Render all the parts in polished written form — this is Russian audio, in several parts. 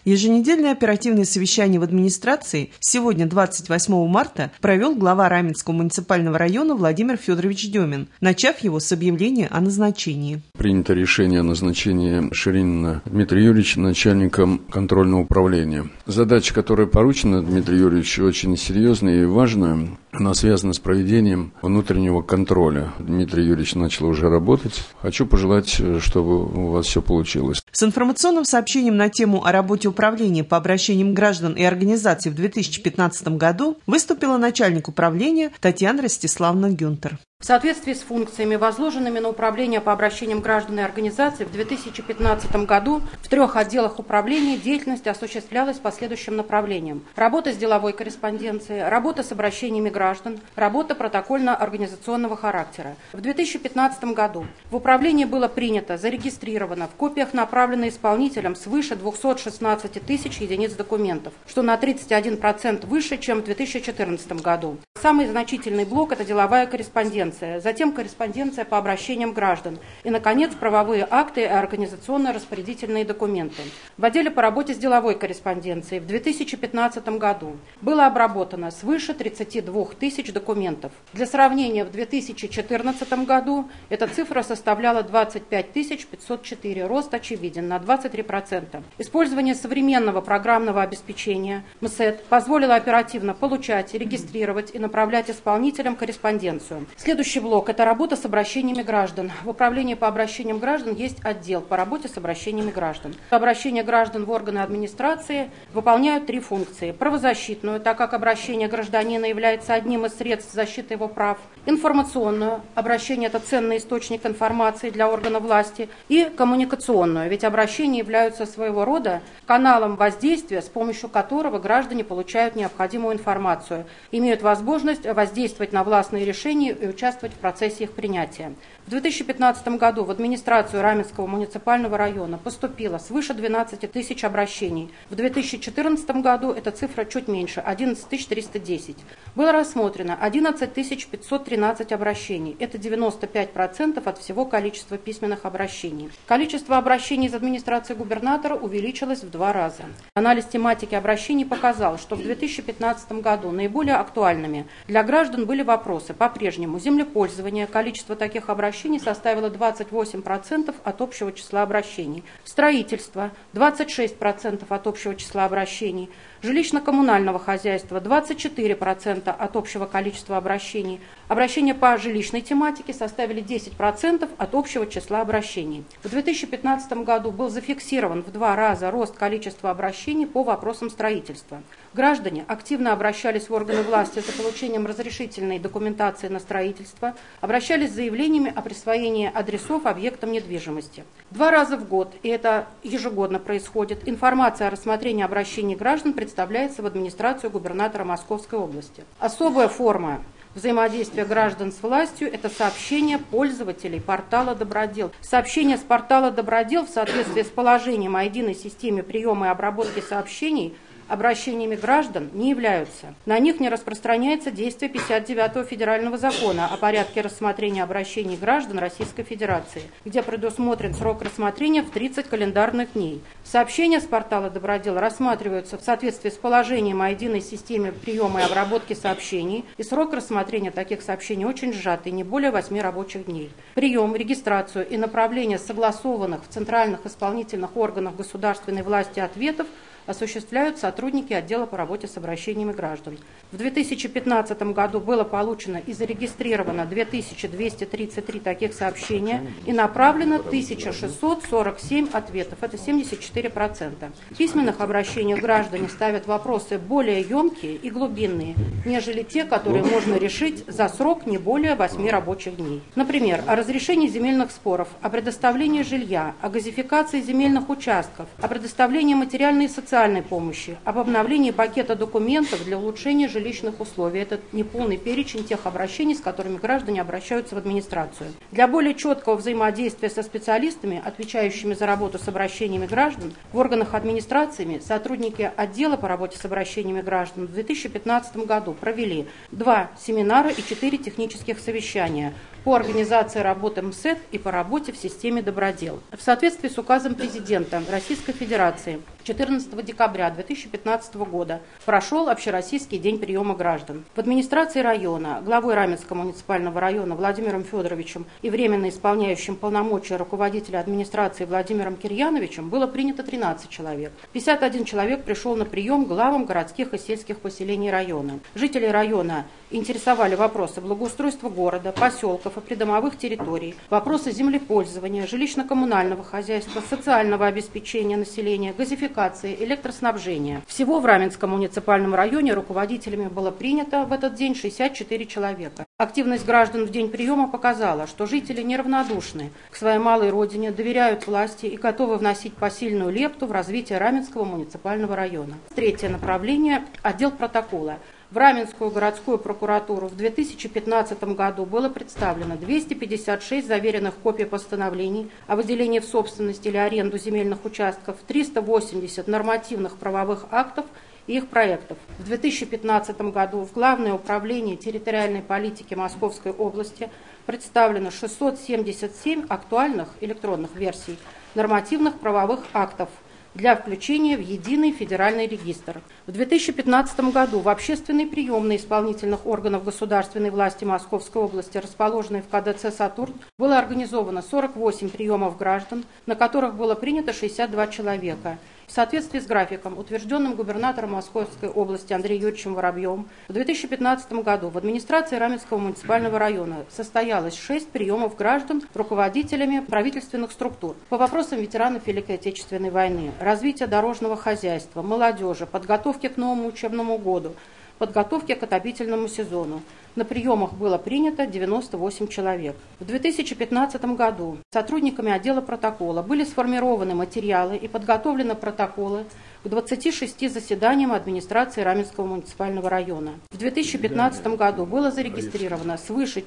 Еженедельное оперативное совещание в администрации сегодня, 28 марта, провел глава Раменского муниципального района Владимир Федорович Демин, начав его с объявления о назначении. Принято решение о назначении Ширинина Дмитрия Юрьевича начальником контрольного управления. Задача, которая поручена Дмитрию Юрьевичу, очень серьезная и важная. Она связана с проведением внутреннего контроля. Дмитрий Юрьевич начал уже работать. Хочу пожелать, чтобы у вас все получилось. С информационным сообщением на тему о работе управления по обращениям граждан и организаций в 2015 году выступила начальник управления Татьяна Ростиславовна Гюнтер. В соответствии с функциями, возложенными на управление по обращениям граждан и организаций, в 2015 году в 3 отделах управления деятельность осуществлялась по следующим направлениям. Работа с деловой корреспонденцией, работа с обращениями граждан, работа протокольно-организационного характера. В 2015 году в управлении было принято, зарегистрировано, в копиях направлено исполнителям свыше 216 тысяч единиц документов, что на 31% выше, чем в 2014 году. Самый значительный блок – это деловая корреспонденция. Затем корреспонденция по обращениям граждан и, наконец, правовые акты и организационно-распорядительные документы. В отделе по работе с деловой корреспонденцией в 2015 году было обработано свыше 32 тысяч документов. Для сравнения, в 2014 году эта цифра составляла 25 504, рост очевиден на 23%. Использование современного программного обеспечения МСЭД позволило оперативно получать, регистрировать и направлять исполнителям корреспонденцию. Следующий блок – это работа с обращениями граждан. В управлении по обращениям граждан есть отдел по работе с обращениями граждан. Обращения граждан в органы администрации выполняют 3 функции. Правозащитную, так как обращение гражданина является одним из средств защиты его прав. Информационную – обращение – это ценный источник информации для органа власти. И коммуникационную, ведь обращения являются своего рода каналом воздействия, с помощью которого граждане получают необходимую информацию, имеют возможность воздействовать на властные решения и участвовать в процессе их принятия. В 2015 году в администрацию Раменского муниципального района поступило свыше 12 тысяч обращений. В 2014 году эта цифра чуть меньше – 11 310. Было рассмотрено 11 513 обращений. Это 95% от всего количества письменных обращений. Количество обращений из администрации губернатора увеличилось в 2 раза. Анализ тематики обращений показал, что в 2015 году наиболее актуальными для граждан были вопросы по-прежнему землепользования. Количество таких обращений составило 28% от общего числа обращений. Строительство – 26% от общего числа обращений. Жилищно-коммунального хозяйства – 24% от общего количества обращений. Обращения по жилищной тематике составили 10% от общего числа обращений. В 2015 году был зафиксирован в 2 раза рост количества обращений по вопросам строительства. Граждане активно обращались в органы власти за получением разрешительной документации на строительство, обращались с заявлениями о присвоении адресов объектам недвижимости. 2 раза в год, и это ежегодно происходит, информация о рассмотрении обращений граждан представляется в администрацию губернатора Московской области. Особая форма взаимодействия граждан с властью – это сообщения пользователей портала «Добродел». Сообщения с портала «Добродел» в соответствии с положением о единой системе приема и обработки сообщений обращениями граждан не являются. На них не распространяется действие 59-го федерального закона о порядке рассмотрения обращений граждан Российской Федерации, где предусмотрен срок рассмотрения в 30 календарных дней. Сообщения с портала «Добродел» рассматриваются в соответствии с положением о единой системе приема и обработки сообщений, и срок рассмотрения таких сообщений очень сжатый, не более 8 рабочих дней. Прием, регистрацию и направление согласованных в центральных исполнительных органах государственной власти ответов осуществляют сотрудники отдела по работе с обращениями граждан. В 2015 году было получено и зарегистрировано 2233 таких сообщения и направлено 1647 ответов, это 74%. В письменных обращениях граждане ставят вопросы более емкие и глубинные, нежели те, которые можно решить за срок не более 8 рабочих дней. Например, о разрешении земельных споров, о предоставлении жилья, о газификации земельных участков, о предоставлении материальной и социальной помощи, об обновлении пакета документов для улучшения жилищных условий. Это неполный перечень тех обращений, с которыми граждане обращаются в администрацию. Для более четкого взаимодействия со специалистами, отвечающими за работу с обращениями граждан, в органах администрации сотрудники отдела по работе с обращениями граждан в 2015 году провели 2 семинара и 4 технических совещания по организации работы МСЭД и по работе в системе «Добродел». В соответствии с указом президента Российской Федерации 14 декабря 2015 года прошел Общероссийский день приема граждан. В администрации района главой Раменского муниципального района Владимиром Федоровичем и временно исполняющим полномочия руководителя администрации Владимиром Кирьяновичем было принято 13 человек. 51 человек пришел на прием к главам городских и сельских поселений района. Жители района интересовали вопросы благоустройства города, поселков и придомовых территорий, вопросы землепользования, жилищно-коммунального хозяйства, социального обеспечения населения, газификации, электроснабжения. Всего в Раменском муниципальном районе руководителями было принято в этот день 64 человека. Активность граждан в день приема показала, что жители неравнодушны к своей малой родине, доверяют власти и готовы вносить посильную лепту в развитие Раменского муниципального района. Третье направление – отдел протокола. В Раменскую городскую прокуратуру в 2015 году было представлено 256 заверенных копий постановлений о выделении в собственность или аренду земельных участков, 380 нормативных правовых актов и их проектов. В 2015 году в Главное управление территориальной политики Московской области представлено 677 актуальных электронных версий нормативных правовых актов для включения в единый федеральный регистр. В 2015 году в общественной приемной исполнительных органов государственной власти Московской области, расположенной в КДЦ «Сатурн», было организовано 48 приемов граждан, на которых было принято 62 человека. В соответствии с графиком, утвержденным губернатором Московской области Андреем Юрьевичем Воробьевым, в 2015 году в администрации Раменского муниципального района состоялось 6 приемов граждан руководителями правительственных структур по вопросам ветеранов Великой Отечественной войны, развития дорожного хозяйства, молодежи, подготовки к новому учебному году, подготовки к отопительному сезону. На приемах было принято 98 человек. В 2015 году сотрудниками отдела протокола были сформированы материалы и подготовлены протоколы к 26 заседаниям администрации Раменского муниципального района. В 2015 году было зарегистрировано свыше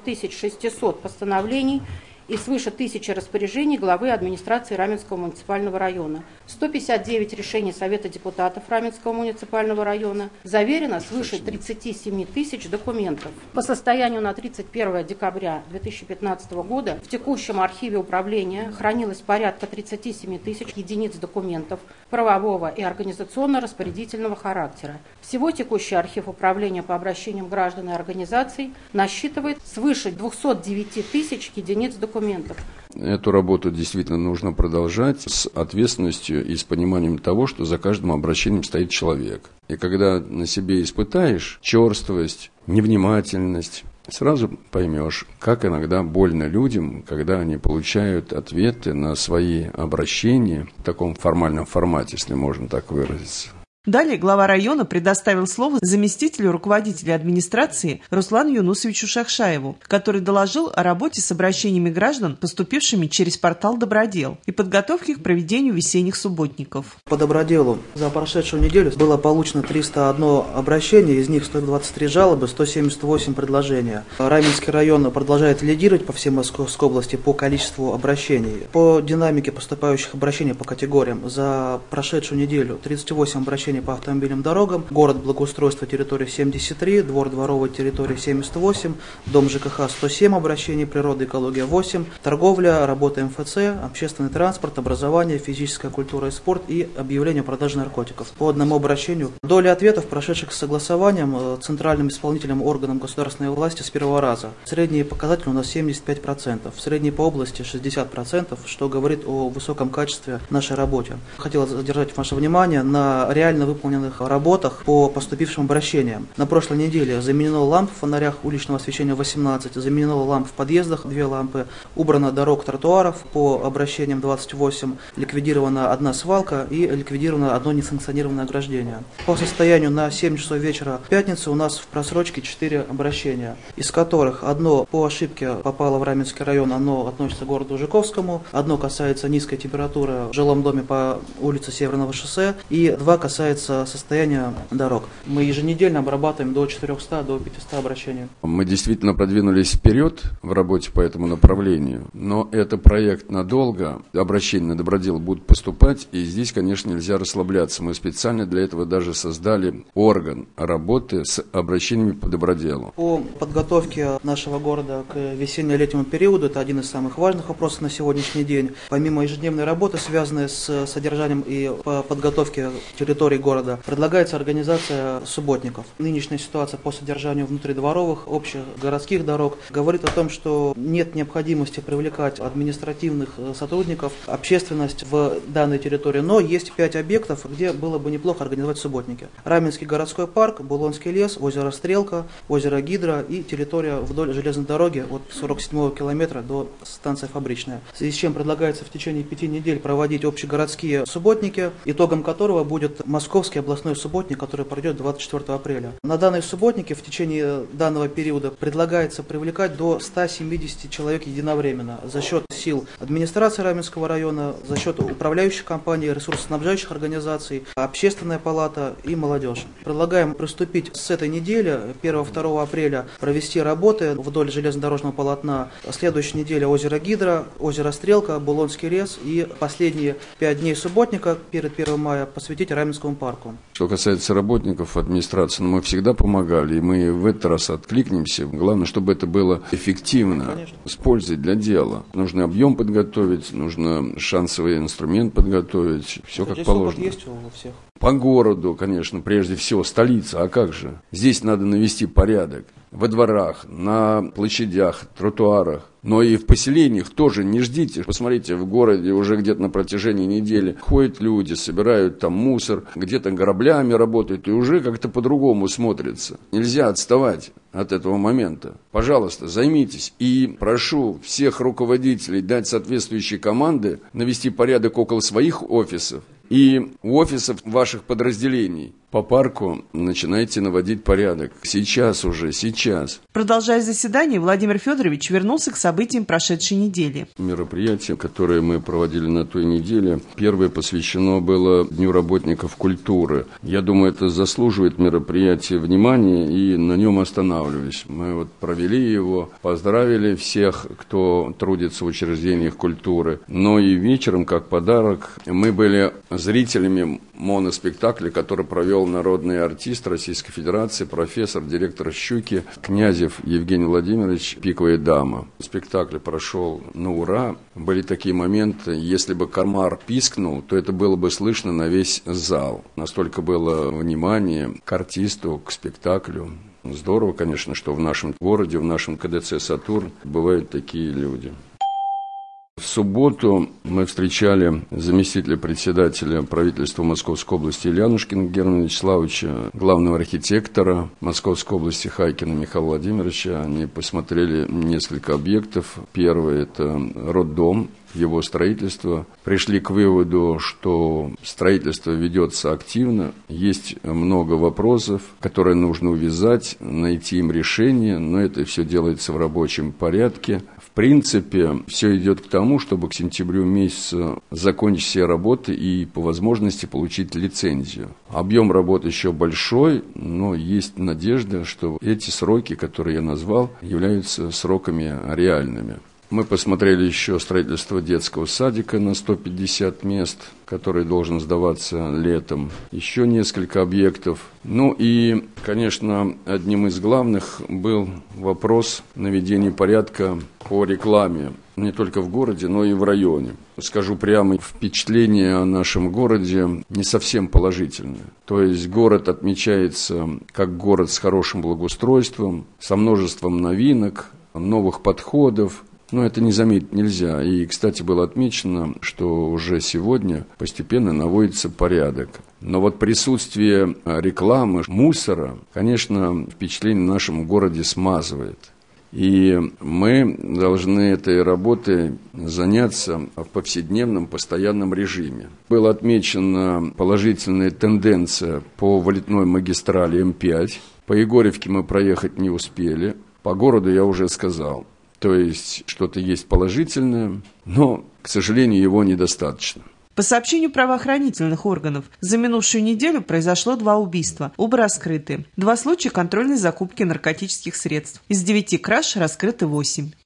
4600 постановлений и свыше 1000 распоряжений главы администрации Раменского муниципального района, 159 решений Совета депутатов Раменского муниципального района, заверено свыше 37 тысяч документов. По состоянию на 31 декабря 2015 года в текущем архиве управления хранилось порядка 37 тысяч единиц документов правового и организационно-распорядительного характера. Всего текущий архив управления по обращениям граждан и организаций насчитывает свыше 209 тысяч единиц документов. Эту работу действительно нужно продолжать с ответственностью и с пониманием того, что за каждым обращением стоит человек. И когда на себе испытаешь черствость, невнимательность, сразу поймешь, как иногда больно людям, когда они получают ответы на свои обращения в таком формальном формате, если можно так выразиться. Далее глава района предоставил слово заместителю руководителя администрации Руслану Юнусовичу Шахшаеву, который доложил о работе с обращениями граждан, поступившими через портал «Добродел», и подготовке к проведению весенних субботников. По «Доброделу» за прошедшую неделю было получено 301 обращение, из них 123 жалобы, 178 предложения. Раменский район продолжает лидировать по всей Московской области по количеству обращений. По динамике поступающих обращений по категориям за прошедшую неделю 38 обращений по автомобильным дорогам, город благоустройства территории 73, двор дворовой территории 78, дом ЖКХ 107 обращений, природа, экология 8, торговля, работа МФЦ, общественный транспорт, образование, физическая культура и спорт и объявление о продаже наркотиков. По одному обращению. Доля ответов, прошедших с согласованием центральным исполнительным органом государственной власти с первого раза. Средний показатель у нас 75%, средний по области 60%, что говорит о высоком качестве нашей работы. Хотел задержать ваше внимание на реально выполненных работах по поступившим обращениям. На прошлой неделе заменено ламп в фонарях уличного освещения 18, заменено ламп в подъездах 2 лампы, убрано дорог, тротуаров по обращениям 28, ликвидирована 1 свалка и ликвидировано 1 несанкционированное ограждение. По состоянию на 7 часов вечера в пятницу у нас в просрочке 4 обращения, из которых одно по ошибке попало в Раменский район, оно относится к городу Жуковскому, одно касается низкой температуры в жилом доме по улице Северного шоссе и 2 касается касается состояния дорог. Мы еженедельно обрабатываем до 400, до 500 обращений. Мы действительно продвинулись вперед в работе по этому направлению, но это проект надолго, обращения на добродел будут поступать, и здесь, конечно, нельзя расслабляться. Мы специально для этого даже создали орган работы с обращениями по доброделу. По подготовке нашего города к весенне-летнему периоду, это один из самых важных вопросов на сегодняшний день. Помимо ежедневной работы, связанной с содержанием и по подготовке территории города, предлагается организация субботников. Нынешняя ситуация по содержанию внутридворовых, общих городских дорог говорит о том, что нет необходимости привлекать административных сотрудников, общественность в данной территории, но есть 5 объектов, где было бы неплохо организовать субботники. Раменский городской парк, Булонский лес, озеро Стрелка, озеро Гидра и территория вдоль железной дороги от 47-го километра до станции Фабричная. В связи с чем предлагается в течение 5 недель проводить общегородские субботники, итогом которого будет Московский областной субботник, который пройдет 24 апреля. На данные субботники в течение данного периода предлагается привлекать до 170 человек единовременно за счет сил администрации Раменского района, за счет управляющих компаний, ресурсоснабжающих организаций, общественная палата и молодежь. Предлагаем приступить с этой недели, 1-2 апреля, провести работы вдоль железнодорожного полотна. Следующая неделя озеро Гидра, озеро Стрелка, Булонский лес и последние 5 дней субботника перед 1 мая посвятить Раменскому парку. Что касается работников администрации, мы всегда помогали, и мы в этот раз откликнемся. Главное, чтобы это было эффективно, конечно, с пользой для дела. Нужно объем подготовить, нужно шансовый инструмент подготовить, все как положено. Есть у всех. По городу, конечно, прежде всего, столица, а как же? Здесь надо навести порядок. Во дворах, на площадях, тротуарах, но и в поселениях тоже не ждите. Посмотрите, в городе уже где-то на протяжении недели ходят люди, собирают там мусор, где-то граблями работают, и уже как-то по-другому смотрится. Нельзя отставать от этого момента. Пожалуйста, займитесь. И прошу всех руководителей дать соответствующие команды, навести порядок около своих офисов и у офисов ваших подразделений. По парку начинайте наводить порядок. Сейчас уже, сейчас. Продолжая заседание, Владимир Федорович вернулся к событиям прошедшей недели. Мероприятие, которое мы проводили на той неделе, первое посвящено было Дню работников культуры. Я думаю, это заслуживает мероприятия внимания, и на нем останавливаюсь. Мы вот провели его, поздравили всех, кто трудится в учреждениях культуры. Но и вечером, как подарок, мы были зрителями моноспектакля, который провел народный артист Российской Федерации, профессор, директор «Щуки» Князев Евгений Владимирович «Пиковая дама». Спектакль прошел на ура. Были такие моменты, если бы комар пискнул, то это было бы слышно на весь зал. Настолько было внимание к артисту, к спектаклю. Здорово, конечно, что в нашем городе, в нашем КДЦ «Сатурн» бывают такие люди. В субботу мы встречали заместителя председателя правительства Московской области Ильянушкина Германа Вячеславовича, главного архитектора Московской области Хайкина Михаила Владимировича. Они посмотрели несколько объектов. Первый – это роддом, его строительство. Пришли к выводу, что строительство ведется активно. Есть много вопросов, которые нужно увязать, найти им решение, но это все делается в рабочем порядке. В принципе, все идет к тому, чтобы к сентябрю месяцу закончить все работы и по возможности получить лицензию. Объем работ еще большой, но есть надежда, что эти сроки, которые я назвал, являются сроками реальными. Мы посмотрели еще строительство детского садика на 150 мест, который должен сдаваться летом. Еще несколько объектов. Ну и, конечно, одним из главных был вопрос наведения порядка по рекламе. Не только в городе, но и в районе. Скажу прямо, впечатление о нашем городе не совсем положительное. То есть город отмечается как город с хорошим благоустройством, со множеством новинок, новых подходов. Но это не заметить нельзя. И, кстати, было отмечено, что уже сегодня постепенно наводится порядок. Но вот присутствие рекламы, мусора, конечно, впечатление в нашем городе смазывает. И мы должны этой работой заняться в повседневном, постоянном режиме. Была отмечена положительная тенденция по вылетной магистрали М5. По Егорьевке мы проехать не успели. По городу я уже сказал. То есть что-то есть положительное, но, к сожалению, его недостаточно. По сообщению правоохранительных органов, за минувшую неделю произошло 2 убийства, оба раскрыты. 2 случая контрольной закупки наркотических средств. Из 9 краж раскрыты 8.